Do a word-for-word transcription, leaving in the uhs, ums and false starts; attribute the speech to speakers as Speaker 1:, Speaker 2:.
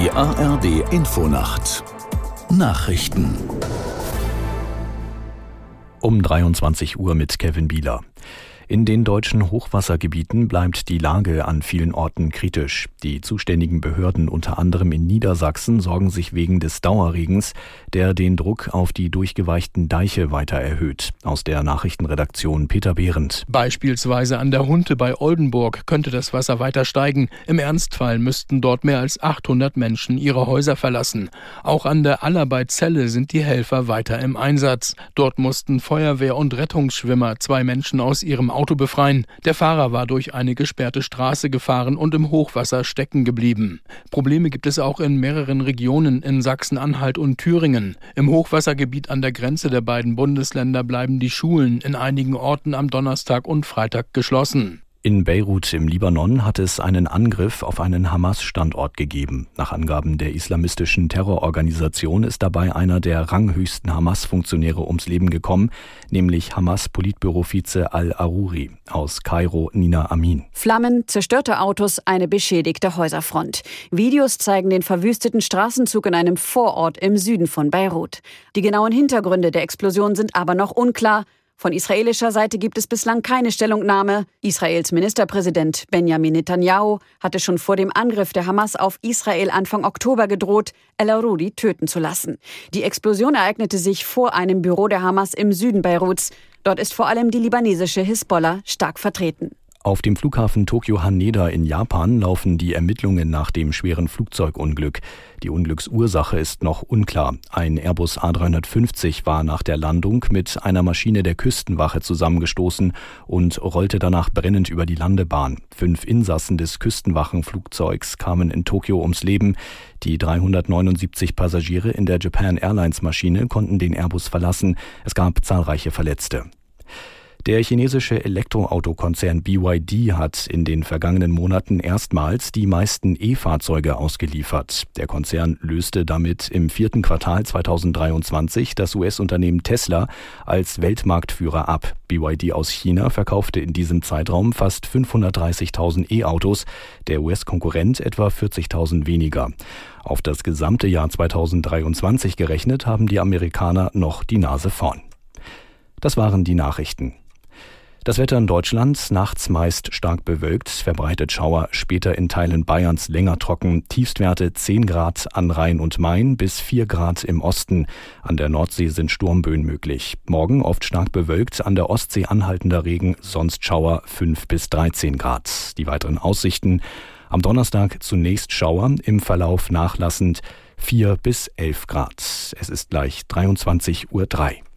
Speaker 1: Die A R D-Infonacht Nachrichten
Speaker 2: um dreiundzwanzig Uhr mit Kevin Bieler. In den deutschen Hochwassergebieten bleibt die Lage an vielen Orten kritisch. Die zuständigen Behörden, unter anderem in Niedersachsen, sorgen sich wegen des Dauerregens, der den Druck auf die durchgeweichten Deiche weiter erhöht. Aus der Nachrichtenredaktion Peter Behrendt.
Speaker 3: Beispielsweise an der Hunte bei Oldenburg könnte das Wasser weiter steigen. Im Ernstfall müssten dort mehr als achthundert Menschen ihre Häuser verlassen. Auch an der Aller bei Celle sind die Helfer weiter im Einsatz. Dort mussten Feuerwehr und Rettungsschwimmer zwei Menschen aus ihrem Auto befreien. Der Fahrer war durch eine gesperrte Straße gefahren und im Hochwasser stecken geblieben. Probleme gibt es auch in mehreren Regionen in Sachsen-Anhalt und Thüringen. Im Hochwassergebiet an der Grenze der beiden Bundesländer bleiben die Schulen in einigen Orten am Donnerstag und Freitag geschlossen.
Speaker 2: In Beirut im Libanon hat es einen Angriff auf einen Hamas-Standort gegeben. Nach Angaben der islamistischen Terrororganisation ist dabei einer der ranghöchsten Hamas-Funktionäre ums Leben gekommen, nämlich Hamas-Politbüro-Vize Al-Aruri. Aus Kairo Nina Amin.
Speaker 4: Flammen, zerstörte Autos, eine beschädigte Häuserfront. Videos zeigen den verwüsteten Straßenzug in einem Vorort im Süden von Beirut. Die genauen Hintergründe der Explosion sind aber noch unklar. Von israelischer Seite gibt es bislang keine Stellungnahme. Israels Ministerpräsident Benjamin Netanyahu hatte schon vor dem Angriff der Hamas auf Israel Anfang Oktober gedroht, Al-Aruri töten zu lassen. Die Explosion ereignete sich vor einem Büro der Hamas im Süden Beiruts. Dort ist vor allem die libanesische Hisbollah stark vertreten.
Speaker 2: Auf dem Flughafen Tokio Haneda in Japan laufen die Ermittlungen nach dem schweren Flugzeugunglück. Die Unglücksursache ist noch unklar. Ein Airbus A dreihundertfünfzig war nach der Landung mit einer Maschine der Küstenwache zusammengestoßen und rollte danach brennend über die Landebahn. Fünf Insassen des Küstenwachenflugzeugs kamen in Tokio ums Leben. Die dreihundertneunundsiebzig Passagiere in der Japan Airlines Maschine konnten den Airbus verlassen. Es gab zahlreiche Verletzte. Der chinesische Elektroautokonzern B Y D hat in den vergangenen Monaten erstmals die meisten E-Fahrzeuge ausgeliefert. Der Konzern löste damit im vierten Quartal zweitausenddreiundzwanzig das U S-Unternehmen Tesla als Weltmarktführer ab. B Y D aus China verkaufte in diesem Zeitraum fast fünfhundertdreißigtausend E-Autos, der U S-Konkurrent etwa vierzigtausend weniger. Auf das gesamte Jahr zweitausenddreiundzwanzig gerechnet haben die Amerikaner noch die Nase vorn. Das waren die Nachrichten. Das Wetter in Deutschland, nachts meist stark bewölkt, verbreitet Schauer, später in Teilen Bayerns länger trocken, Tiefstwerte zehn Grad an Rhein und Main bis vier Grad im Osten. An der Nordsee sind Sturmböen möglich. Morgen oft stark bewölkt, an der Ostsee anhaltender Regen, sonst Schauer fünf bis dreizehn Grad. Die weiteren Aussichten: am Donnerstag zunächst Schauer, im Verlauf nachlassend vier bis elf Grad. Es ist gleich dreiundzwanzig Uhr drei.